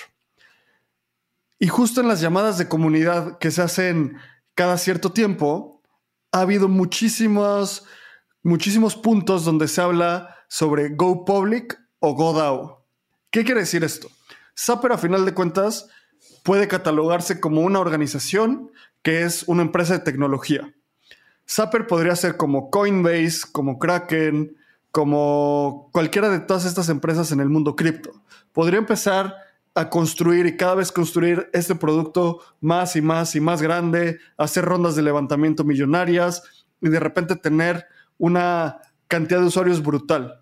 Y justo en las llamadas de comunidad que se hacen cada cierto tiempo, ha habido muchísimos puntos donde se habla sobre Go Public o Go DAO. ¿Qué quiere decir esto? Zapper, a final de cuentas, puede catalogarse como una organización que es una empresa de tecnología. Zapper podría ser como Coinbase, como Kraken, como cualquiera de todas estas empresas en el mundo cripto. Podría empezar a construir y cada vez construir este producto más y más y más grande, hacer rondas de levantamiento millonarias y de repente tener una cantidad de usuarios brutal.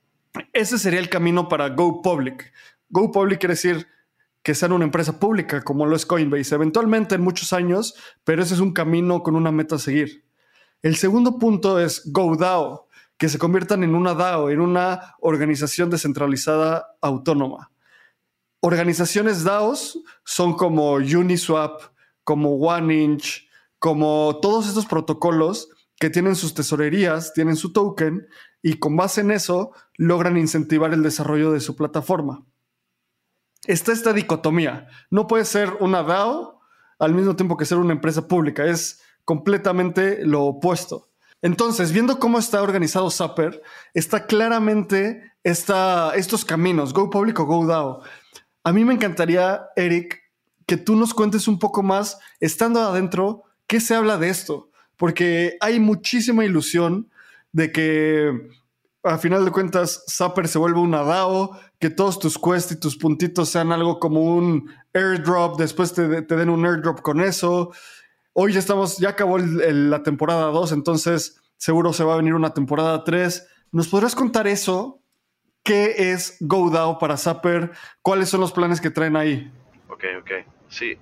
Ese sería el camino para Go Public. Go Public quiere decir que sean una empresa pública como lo es Coinbase, eventualmente en muchos años, pero ese es un camino con una meta a seguir. El segundo punto es Go DAO, que se conviertan en una DAO, en una organización descentralizada autónoma. Organizaciones DAOs son como Uniswap, como OneInch, como todos estos protocolos que tienen sus tesorerías, tienen su token y con base en eso logran incentivar el desarrollo de su plataforma. Está esta dicotomía. No puede ser una DAO al mismo tiempo que ser una empresa pública. Es completamente lo opuesto. Entonces, viendo cómo está organizado Zapper, está claramente estos caminos, Go Public o Go DAO. A mí me encantaría, Eric, que tú nos cuentes un poco más, estando adentro, qué se habla de esto. Porque hay muchísima ilusión de que, a final de cuentas, Zapper se vuelva una DAO, que todos tus quests y tus puntitos sean algo como un airdrop, después te den un airdrop con eso. Hoy ya acabó la temporada 2, entonces seguro se va a venir una temporada 3. ¿Nos podrías contar eso? ¿Qué es GoDAO para Zapper? ¿Cuáles son los planes que traen ahí? Ok. Sí.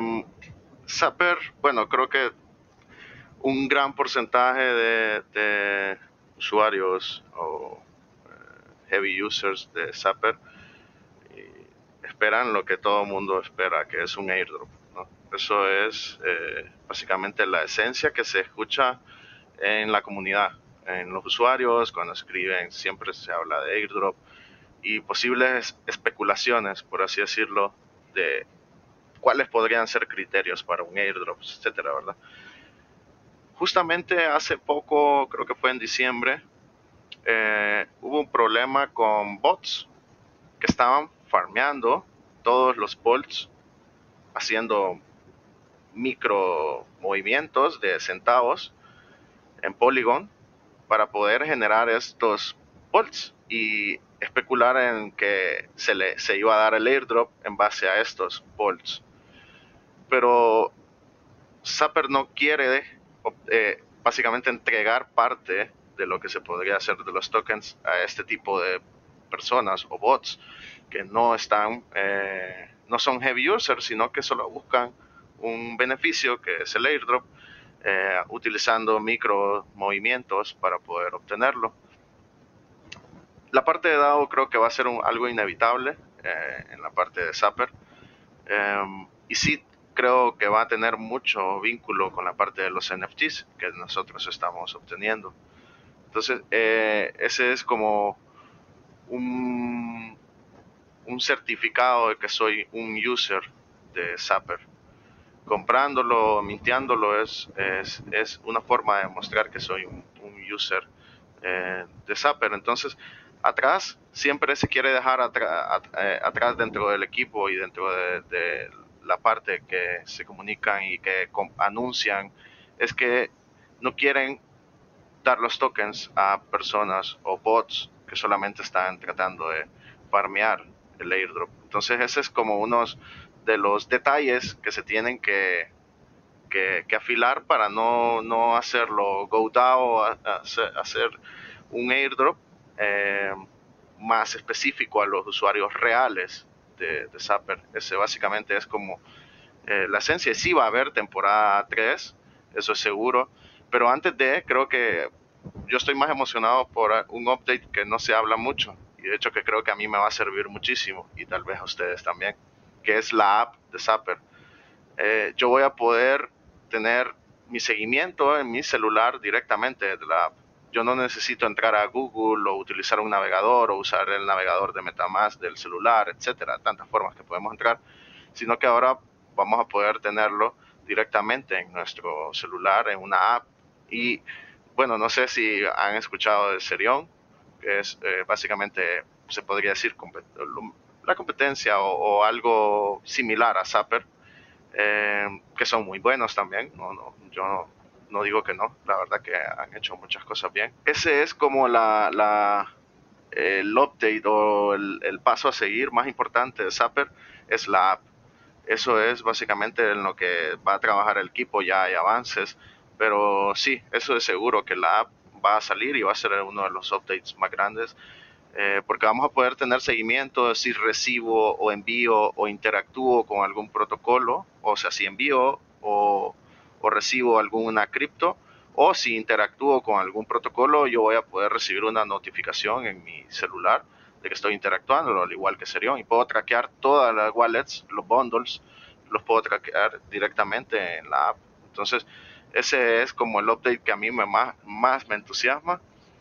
Zapper, bueno, creo que un gran porcentaje de usuarios o heavy users de Zapper esperan lo que todo el mundo espera, que es un airdrop, ¿no? Eso es básicamente la esencia que se escucha en la comunidad, en los usuarios, cuando escriben, siempre se habla de airdrop y posibles especulaciones, por así decirlo, de cuáles podrían ser criterios para un airdrop, etcétera, ¿verdad? Justamente hace poco, creo que fue en diciembre, hubo un problema con bots que estaban farmeando todos los bolts, haciendo micro movimientos de centavos en Polygon para poder generar estos bolts y especular en que se iba a dar el airdrop en base a estos bolts. Pero Zapper no quiere básicamente entregar parte de lo que se podría hacer de los tokens a este tipo de personas o bots que no son heavy users, sino que solo buscan un beneficio que es el airdrop, utilizando micro movimientos para poder obtenerlo. La parte de DAO creo que va a ser algo inevitable en la parte de Zapper, y sí creo que va a tener mucho vínculo con la parte de los NFTs que nosotros estamos obteniendo. Entonces, ese es como un certificado de que soy un user de Zapper. Comprándolo, mintiéndolo, es una forma de mostrar que soy un user de Zapper. Entonces, atrás siempre se quiere dejar atrás dentro del equipo y dentro de la parte que se comunican y que anuncian, es que no quieren dar los tokens a personas o bots que solamente están tratando de farmear el airdrop. Entonces ese es como uno de los detalles que se tienen que afilar para no hacerlo go DAO, hacer un airdrop más específico a los usuarios reales de Zapper. Ese básicamente es como la esencia. Sí va a haber temporada 3, eso es seguro, pero antes creo que yo estoy más emocionado por un update que no se habla mucho, y de hecho que creo que a mí me va a servir muchísimo, y tal vez a ustedes también, que es la app de Zapper. Yo voy a poder tener mi seguimiento en mi celular directamente desde la app. Yo no necesito entrar a Google o utilizar un navegador o usar el navegador de MetaMask del celular, etcétera, tantas formas que podemos entrar, sino que ahora vamos a poder tenerlo directamente en nuestro celular, en una app. Y bueno, no sé si han escuchado de Serion, que es básicamente, se podría decir, la competencia o algo similar a Zapper, que son muy buenos también. Yo no digo que no, la verdad que han hecho muchas cosas bien. Ese es como el update o el paso a seguir más importante de Zapper, es la app. Eso es básicamente en lo que va a trabajar el equipo. Ya hay avances, pero sí, eso es seguro que la app va a salir y va a ser uno de los updates más grandes, porque vamos a poder tener seguimiento de si recibo o envío o interactúo con algún protocolo, o sea, si envío o recibo alguna cripto, o si interactúo con algún protocolo, yo voy a poder recibir una notificación en mi celular de que estoy interactuando, al igual que Serion, y puedo traquear todas las wallets, los bundles, los puedo traquear directamente en la app. Entonces, ese es como el update que a mí más me entusiasma,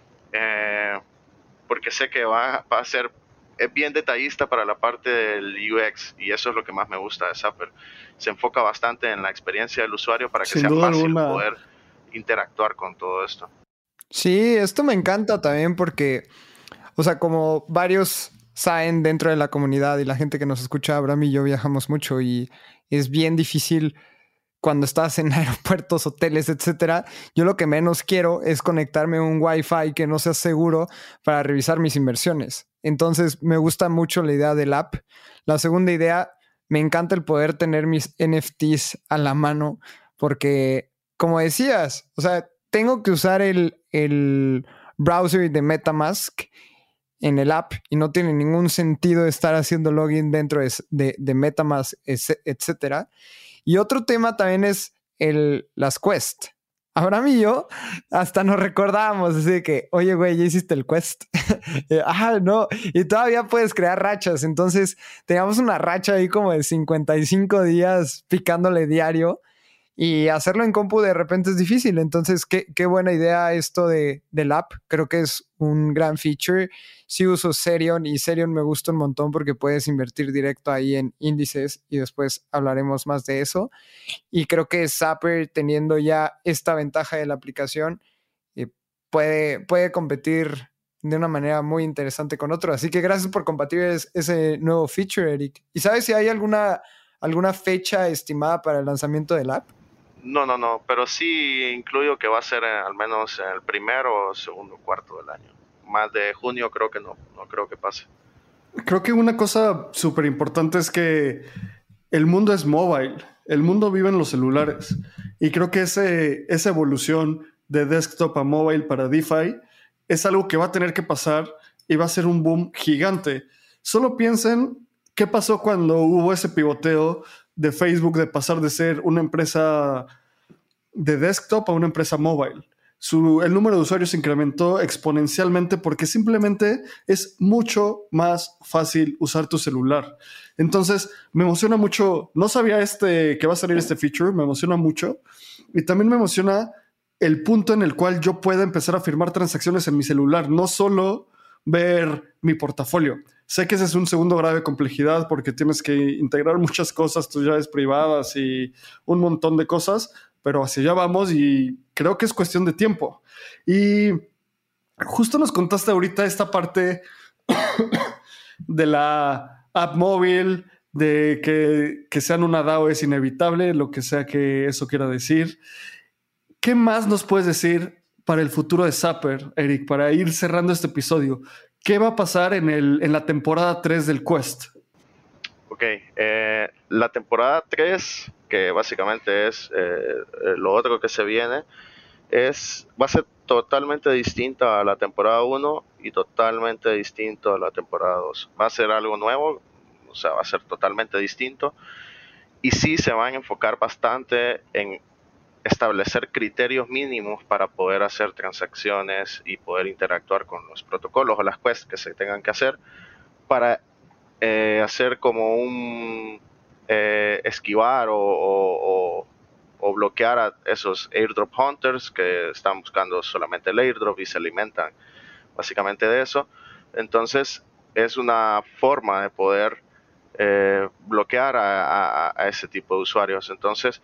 porque sé que va a ser, es bien detallista para la parte del UX, y eso es lo que más me gusta de Zapper. Se enfoca bastante en la experiencia del usuario para que Sin sea duda fácil alguna poder interactuar con todo esto. Sí, esto me encanta también porque, o sea, como varios saben dentro de la comunidad y la gente que nos escucha, Abraham y yo viajamos mucho y es bien difícil cuando estás en aeropuertos, hoteles, etcétera. Yo lo que menos quiero es conectarme a un Wi-Fi que no sea seguro para revisar mis inversiones. Entonces, me gusta mucho la idea del app. La segunda idea, me encanta el poder tener mis NFTs a la mano porque, como decías, o sea, tengo que usar el browser de MetaMask en el app y no tiene ningún sentido estar haciendo login dentro de MetaMask, etcétera. Y otro tema también es las quests. Abraham y yo hasta nos recordábamos así de que, oye, güey, ya hiciste el quest. No. Y todavía puedes crear rachas. Entonces, teníamos una racha ahí como de 55 días picándole diario. Y hacerlo en compu de repente es difícil. Entonces, qué buena idea esto del app. Creo que es un gran feature. Sí uso Serion y Serion me gusta un montón porque puedes invertir directo ahí en índices y después hablaremos más de eso. Y creo que Zapper, teniendo ya esta ventaja de la aplicación, puede competir de una manera muy interesante con otro. Así que gracias por compartir ese nuevo feature, Eric. ¿Y sabes si hay alguna fecha estimada para el lanzamiento del app? No, pero sí incluyo que va a ser al menos en el primero o segundo cuarto del año. Más de junio creo que no creo que pase. Creo que una cosa súper importante es que el mundo es mobile, el mundo vive en los celulares, y creo que esa evolución de desktop a mobile para DeFi es algo que va a tener que pasar y va a ser un boom gigante. Solo piensen qué pasó cuando hubo ese pivoteo de Facebook de pasar de ser una empresa de desktop a una empresa mobile. El número de usuarios se incrementó exponencialmente porque simplemente es mucho más fácil usar tu celular. Entonces, me emociona mucho. No sabía que va a salir este feature, me emociona mucho. Y también me emociona el punto en el cual yo pueda empezar a firmar transacciones en mi celular, no solo ver mi portafolio. Sé que ese es un segundo grado de complejidad porque tienes que integrar muchas cosas, tus llaves privadas y un montón de cosas, pero hacia allá vamos y creo que es cuestión de tiempo. Y justo nos contaste ahorita esta parte de la app móvil, de que sean una DAO es inevitable, lo que sea que eso quiera decir. ¿Qué más nos puedes decir para el futuro de Zapper, Eric, para ir cerrando este episodio? ¿Qué va a pasar en la temporada 3 del Quest? Ok, la temporada 3, que básicamente es lo otro que se viene, va a ser totalmente distinta a la temporada 1 y totalmente distinto a la temporada 2. Va a ser algo nuevo, o sea, va a ser totalmente distinto. Y sí se van a enfocar bastante en establecer criterios mínimos para poder hacer transacciones y poder interactuar con los protocolos o las quests que se tengan que hacer para hacer como un esquivar o bloquear a esos airdrop hunters que están buscando solamente el airdrop y se alimentan básicamente de eso. Entonces es una forma de poder bloquear a ese tipo de usuarios. Entonces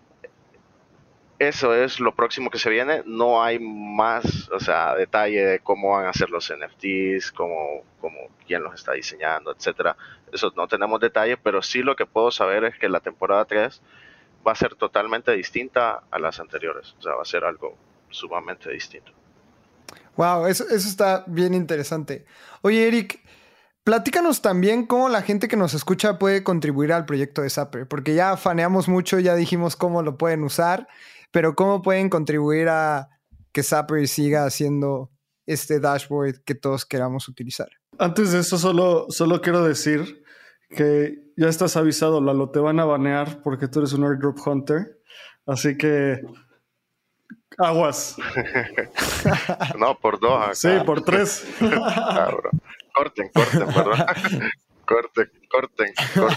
eso es lo próximo que se viene. No hay más, o sea, detalle de cómo van a ser los NFTs, cómo quién los está diseñando, etcétera. Eso no tenemos detalle, pero sí lo que puedo saber es que la temporada 3 va a ser totalmente distinta a las anteriores. O sea, va a ser algo sumamente distinto. Wow, eso está bien interesante. Oye, Eric, platícanos también cómo la gente que nos escucha puede contribuir al proyecto de Zapper, porque ya faneamos mucho, ya dijimos cómo lo pueden usar, pero cómo pueden contribuir a que Zapper siga haciendo este dashboard que todos queramos utilizar. Antes de eso, solo quiero decir que ya estás avisado, Lalo, te van a banear porque tú eres un airdrop hunter, así que aguas. No, por 2 acá. Sí, por 3. Cabrón. Corten, perdón. Corten.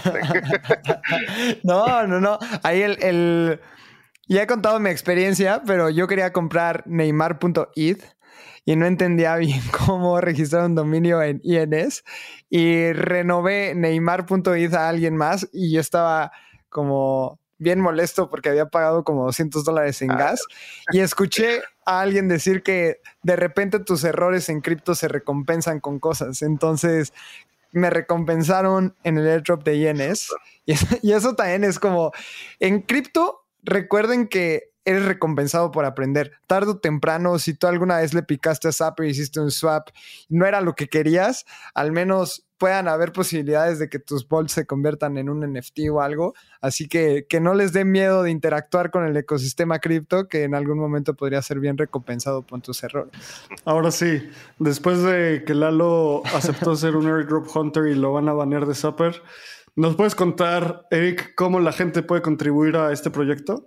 No. Ahí ya he contado mi experiencia, pero yo quería comprar neymar.eth y no entendía bien cómo registrar un dominio en INS y renové neymar.eth a alguien más y yo estaba como bien molesto porque había pagado como $200 en gas y escuché a alguien decir que de repente tus errores en cripto se recompensan con cosas. Entonces me recompensaron en el airdrop de INS y eso también es como en cripto. Recuerden que eres recompensado por aprender. Tarde o temprano, si tú alguna vez le picaste a Zapper y hiciste un swap y no era lo que querías, al menos puedan haber posibilidades de que tus bolts se conviertan en un NFT o algo. Así que no les dé miedo de interactuar con el ecosistema cripto, que en algún momento podría ser bien recompensado por tus errores. Ahora sí, después de que Lalo aceptó ser un airdrop hunter y lo van a banear de Zapper, ¿nos puedes contar, Eric, cómo la gente puede contribuir a este proyecto?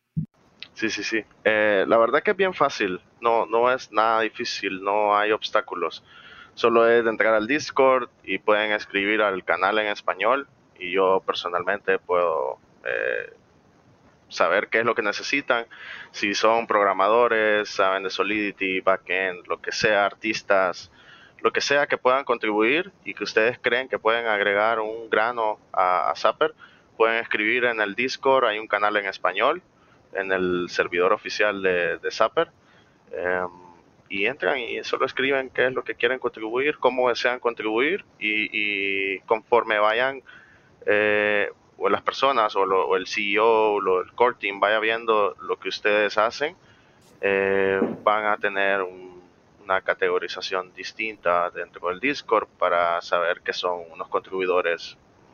Sí. La verdad que es bien fácil. No es nada difícil, no hay obstáculos. Solo es de entrar al Discord y pueden escribir al canal en español y yo personalmente puedo saber qué es lo que necesitan. Si son programadores, saben de Solidity, backend, lo que sea, artistas, lo que sea que puedan contribuir y que ustedes creen que pueden agregar un grano a Zapper, pueden escribir en el Discord. Hay un canal en español en el servidor oficial de Zapper. Y entran y solo escriben qué es lo que quieren contribuir, cómo desean contribuir y conforme vayan o las personas o el CEO o el core team vaya viendo lo que ustedes hacen, van a tener una categorización distinta dentro del Discord para saber que son unos contribuidores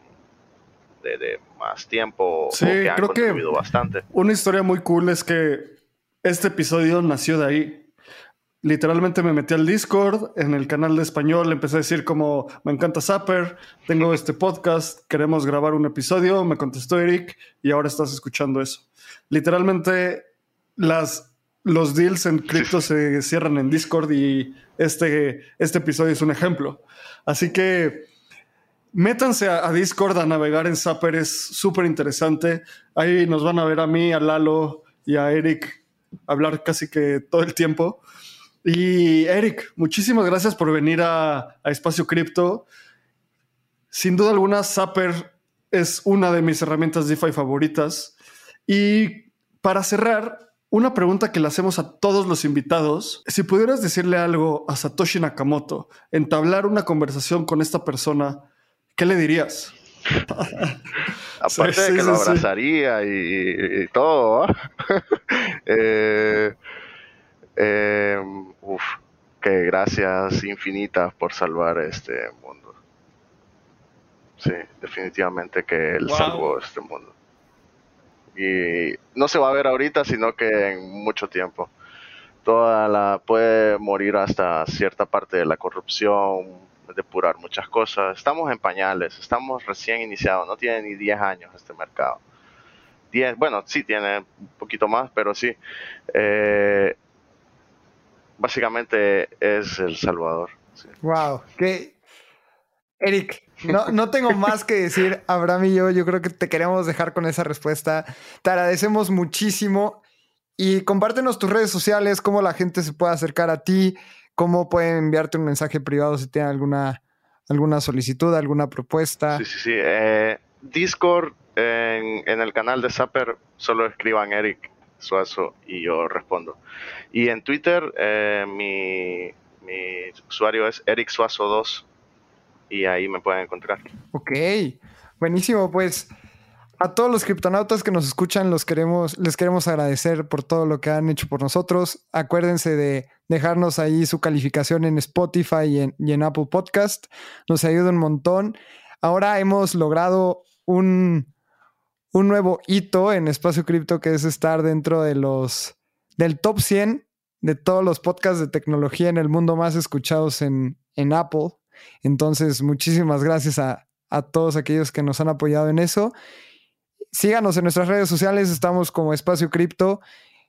de más tiempo, sí, o que han creo contribuido que bastante. Una historia muy cool es que este episodio nació de ahí. literalmente me metí al Discord, en el canal de español, empecé a decir como, me encanta Zapper, tengo este podcast, queremos grabar un episodio, me contestó Eric y ahora estás escuchando eso. Literalmente los deals en cripto se cierran en Discord y este episodio es un ejemplo. Así que métanse a Discord a navegar en Zapper, es súper interesante. Ahí nos van a ver a mí, a Lalo y a Eric hablar casi que todo el tiempo. Y Eric, muchísimas gracias por venir a Espacio Cripto. Sin duda alguna, Zapper es una de mis herramientas DeFi favoritas. Y para cerrar, una pregunta que le hacemos a todos los invitados. Si pudieras decirle algo a Satoshi Nakamoto, entablar una conversación con esta persona, ¿qué le dirías? Aparte de que lo abrazaría y todo, que gracias infinitas por salvar este mundo. Sí, definitivamente que él salvó este mundo. Y no se va a ver ahorita, sino que en mucho tiempo. Puede morir hasta cierta parte de la corrupción, depurar muchas cosas. Estamos en pañales, estamos recién iniciados, no tiene ni 10 años este mercado. 10, bueno, sí tiene un poquito más, pero sí. Básicamente es El Salvador. Sí. Wow, Eric, no tengo más que decir. Abraham y yo creo que te queremos dejar con esa respuesta. Te agradecemos muchísimo y compártenos tus redes sociales, cómo la gente se puede acercar a ti, cómo pueden enviarte un mensaje privado si tienen alguna solicitud, alguna propuesta. Sí. Discord, en el canal de Zapper, solo escriban Eric Suazo y yo respondo. Y en Twitter, mi usuario es Eric Suazo 2 y ahí me pueden encontrar. Ok, buenísimo. Pues a todos los criptonautas que nos escuchan les queremos agradecer por todo lo que han hecho por nosotros. Acuérdense de dejarnos ahí su calificación en Spotify y en Apple Podcast. Nos ayuda un montón. Ahora hemos logrado un nuevo hito en Espacio Cripto, que es estar dentro del top 100 de todos los podcasts de tecnología en el mundo más escuchados en Apple. Entonces, muchísimas gracias a todos aquellos que nos han apoyado en eso. Síganos en nuestras redes sociales, estamos como Espacio Cripto.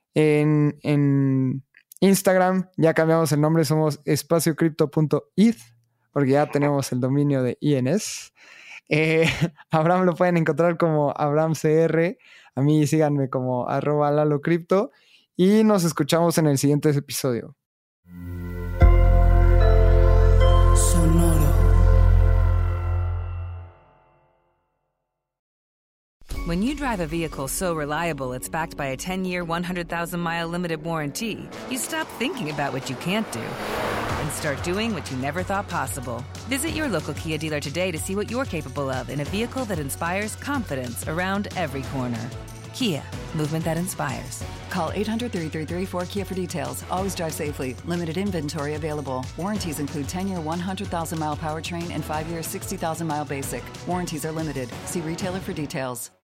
En Instagram ya cambiamos el nombre, somos espaciocrypto.eth, porque ya tenemos el dominio de INS. Abraham lo pueden encontrar como AbrahamCR. A mí síganme como @LaloCrypto. Y nos escuchamos en el siguiente episodio. Sonoro. When you drive a vehicle so reliable it's backed by a 10-year, 100,000-mile limited warranty, you stop thinking about what you can't do and start doing what you never thought possible. Visit your local Kia dealer today to see what you're capable of in a vehicle that inspires confidence around every corner. Kia, movement that inspires. Call 800-333-4KIA for details. Always drive safely. Limited inventory available. Warranties include 10-year, 100,000-mile powertrain and 5-year, 60,000-mile basic. Warranties are limited. See retailer for details.